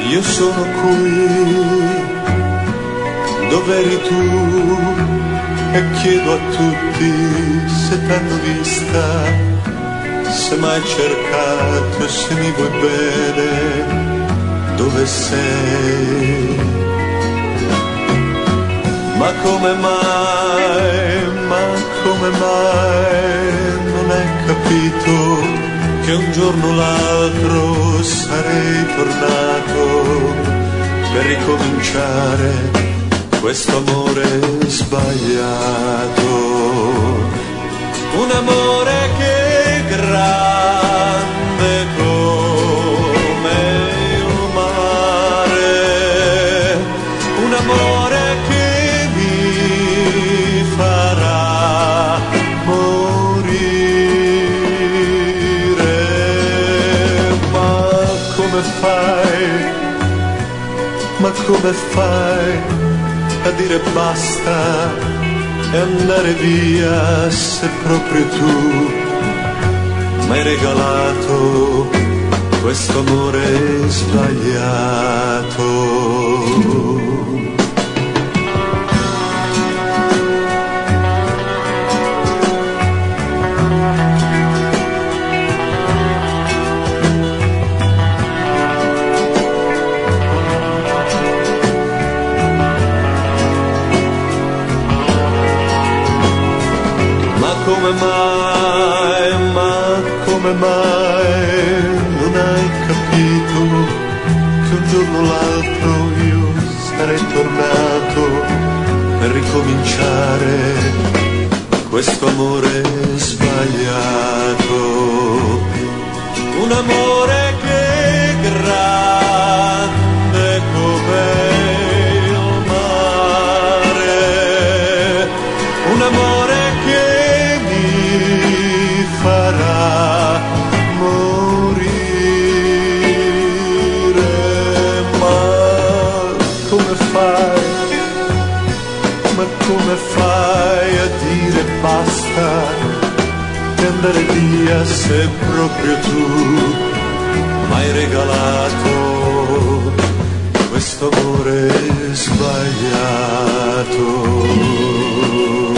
Io sono qui, dove eri tu, e chiedo a tutti se t'hanno vista, se m'hai cercato e se mi vuoi bene, dove sei? Ma come mai non hai capito che un giorno o l'altro sarei tornato per ricominciare questo amore sbagliato, un amore che è grande come il mare, un amore che mi farà morire. Ma come fai a dire basta e andare via se proprio tu m'hai regalato questo amore sbagliato? Come mai non hai capito che un giorno o l'altro io sarei tornato per ricominciare questo amore sbagliato, un amore che è grande come il mare, un amore che mi farà morire. Ma come fai a dire basta e andare via se proprio tu m'hai regalato questo amore sbagliato?